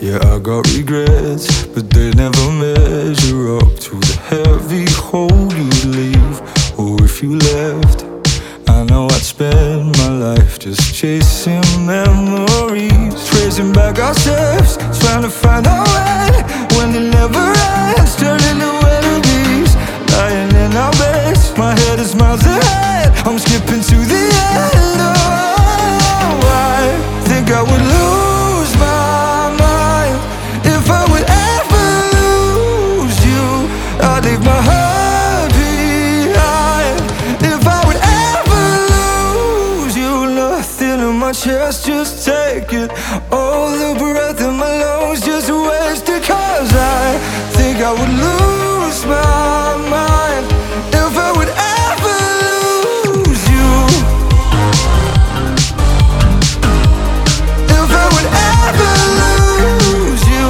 Yeah, I got regrets, but they never measure up to the heavy hole you'd leave. Or if you left, I know I'd spend my life just chasing memories, tracing back our steps, trying to find our way when it never ends, turning to melodies, lying in our beds. My head is miles ahead, I'm skipping to the end. Oh, I think I would lose my mind if I would ever lose you. I'd leave my heart behind if I would ever lose you. Nothing in my chest, just take it. All the breath in my lungs just wasted. 'Cause I think I would lose my mind if I would ever lose you. If I would ever lose you.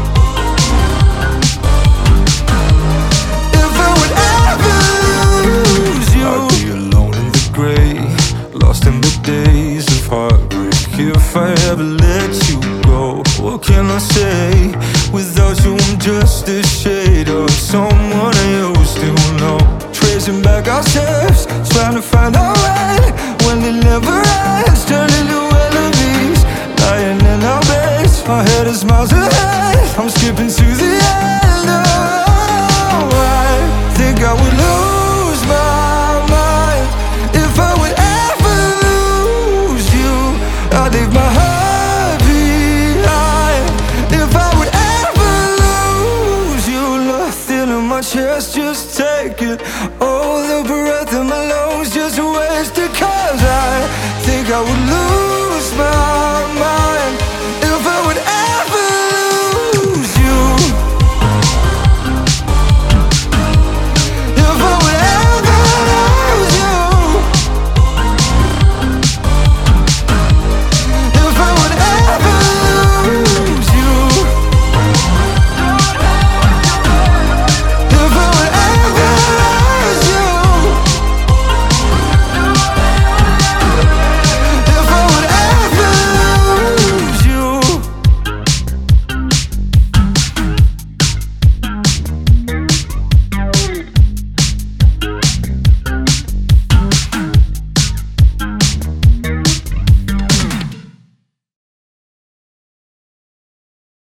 If I would ever lose you. I'd be alone in the grey, lost in the days of heartbreak if I ever let you go. What can I say? Without you I'm just a shade of someone I used to know, tracing back our steps, trying to find our way when it never ends, turning to melodies, lying in our beds. My head is miles ahead, I'm skipping to the end. Oh, I think I would lose